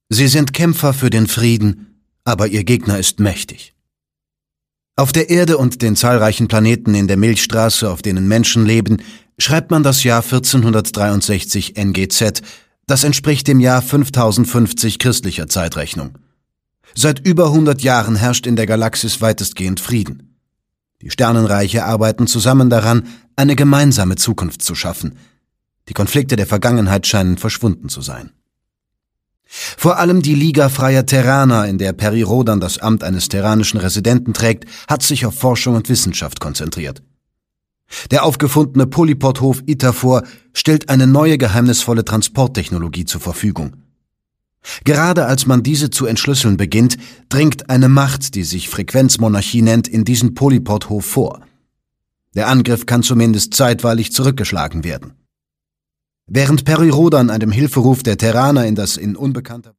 Sie sind Kämpfer für den Frieden, aber ihr Gegner ist mächtig. Auf der Erde und den zahlreichen Planeten in der Milchstraße, auf denen Menschen leben, schreibt man das Jahr 1463 NGZ, das entspricht dem Jahr 5050 christlicher Zeitrechnung. Seit über 100 Jahren herrscht in der Galaxis weitestgehend Frieden. Die Sternenreiche arbeiten zusammen daran, eine gemeinsame Zukunft zu schaffen. Die Konflikte der Vergangenheit scheinen verschwunden zu sein. Vor allem die Liga Freier Terraner, in der Peri Rhodan das Amt eines terranischen Residenten trägt, hat sich auf Forschung und Wissenschaft konzentriert. Der aufgefundene Polypod-Hof Itafor stellt eine neue geheimnisvolle Transporttechnologie zur Verfügung. Gerade als man diese zu entschlüsseln beginnt, dringt eine Macht, die sich Frequenzmonarchie nennt, in diesen Polypod-Hof vor. Der Angriff kann zumindest zeitweilig zurückgeschlagen werden. Während Peri Rhodan einem Hilferuf der Terraner in das in unbekannter